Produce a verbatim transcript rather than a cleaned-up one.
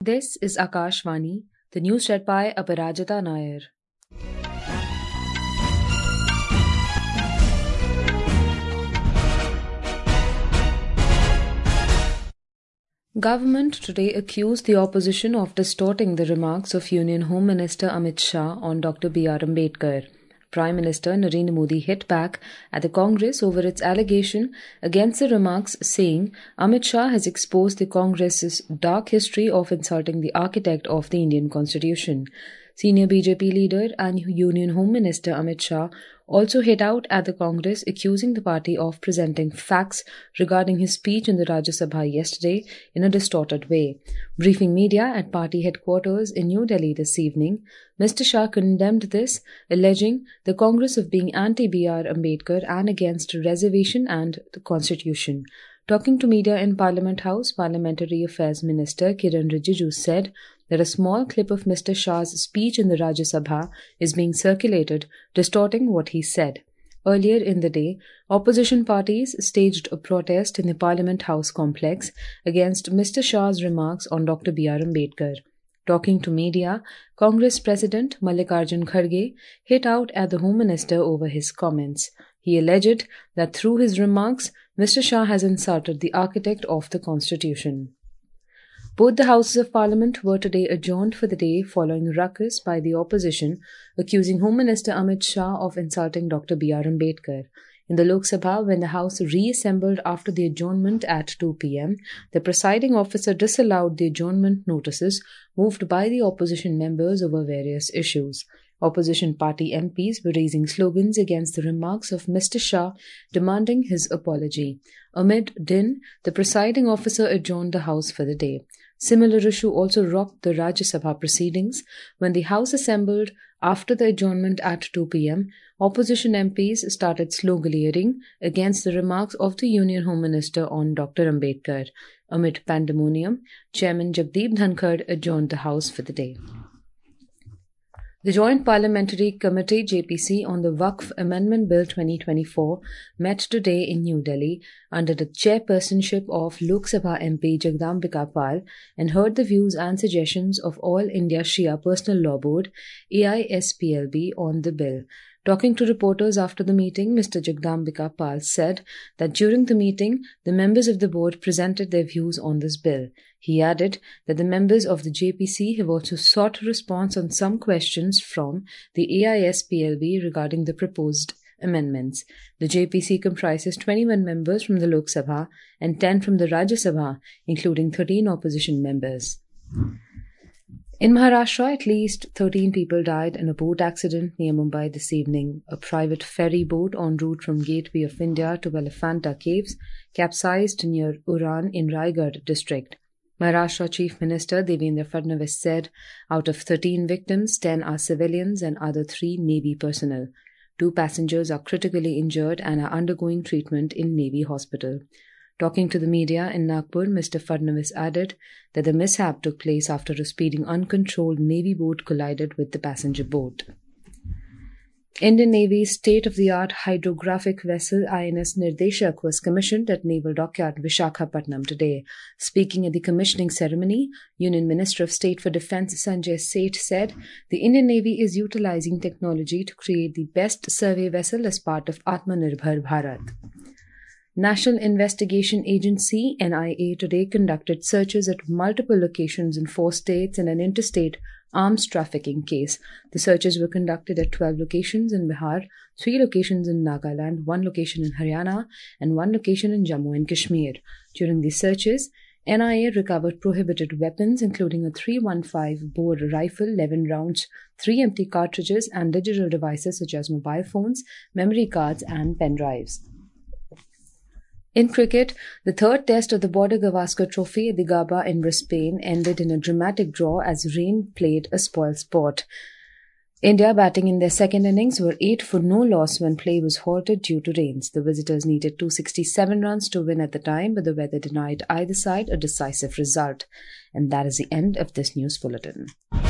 This is Akashvani, the news read by Aparajita Nair. Government today accused the opposition of distorting the remarks of Union Home Minister Amit Shah on Doctor B R Ambedkar. Prime Minister Narendra Modi hit back at the Congress over its allegation against the remarks, saying Amit Shah has exposed the Congress's dark history of insulting the architect of the Indian Constitution. Senior B J P leader and Union Home Minister Amit Shah also hit out at the Congress, accusing the party of presenting facts regarding his speech in the Rajya Sabha yesterday in a distorted way. Briefing media at party headquarters in New Delhi this evening, Mister Shah condemned this, alleging the Congress of being anti-B R Ambedkar and against reservation and the Constitution. Talking to media in Parliament House, Parliamentary Affairs Minister Kiran Rijiju said that a small clip of Mister Shah's speech in the Rajya Sabha is being circulated, distorting what he said. Earlier in the day, opposition parties staged a protest in the Parliament House complex against Mister Shah's remarks on Doctor B R Ambedkar. Talking to media, Congress President Mallikarjun Kharge hit out at the Home Minister over his comments. He alleged that through his remarks, Mister Shah has insulted the architect of the Constitution. Both the Houses of Parliament were today adjourned for the day following ruckus by the opposition, accusing Home Minister Amit Shah of insulting Doctor B R Ambedkar. In the Lok Sabha, when the House reassembled after the adjournment at two p.m., the presiding officer disallowed the adjournment notices moved by the opposition members over various issues. Opposition party M Ps were raising slogans against the remarks of Mister Shah, demanding his apology. Amid din, the presiding officer adjourned the House for the day. Similar issue also rocked the Rajya Sabha proceedings. When the House assembled after the adjournment at two p.m., opposition M Ps started sloganeering against the remarks of the Union Home Minister on Doctor Ambedkar. Amid pandemonium, Chairman Jagdeep Dhankar adjourned the House for the day. The Joint Parliamentary Committee J P C on the Waqf Amendment Bill twenty twenty-four met today in New Delhi under the chairpersonship of Lok Sabha M P Jagdambika Pal and heard the views and suggestions of All India Shia Personal Law Board A I S P L B on the bill. Talking to reporters after the meeting, Mister Jagdambika Pal said that during the meeting, the members of the board presented their views on this bill. He added that the members of the J P C have also sought a response on some questions from the A I S P L B regarding the proposed amendments. The J P C comprises twenty-one members from the Lok Sabha and ten from the Rajya Sabha, including thirteen opposition members. In Maharashtra, at least thirteen people died in a boat accident near Mumbai this evening. A private ferry boat en route from Gateway of India to Elephanta Caves capsized near Uran in Raigad district. Maharashtra Chief Minister Devendra Fadnavis said out of thirteen victims, ten are civilians and other three Navy personnel. Two passengers are critically injured and are undergoing treatment in Navy hospital. Talking to the media in Nagpur, Mister Fadnavis added that the mishap took place after a speeding uncontrolled Navy boat collided with the passenger boat. Indian Navy's state-of-the-art hydrographic vessel I N S Nirdeshak was commissioned at Naval Dockyard Vishakhapatnam today. Speaking at the commissioning ceremony, Union Minister of State for Defence Sanjay Seth said the Indian Navy is utilizing technology to create the best survey vessel as part of Atmanirbhar Bharat. National Investigation Agency N I A today conducted searches at multiple locations in four states in an interstate arms trafficking case. The searches were conducted at twelve locations in Bihar, three locations in Nagaland, one location in Haryana, and one location in Jammu and Kashmir. During these searches, N I A recovered prohibited weapons including a three fifteen bore rifle, eleven rounds, three empty cartridges, and digital devices such as mobile phones, memory cards, and pen drives. In cricket, the third test of the Border Gavaskar Trophy at the Gabba in Brisbane ended in a dramatic draw as rain played a spoil sport. India, batting in their second innings, were eight for no loss when play was halted due to rains. The visitors needed two hundred sixty-seven runs to win at the time, but the weather denied either side a decisive result. And that is the end of this news bulletin.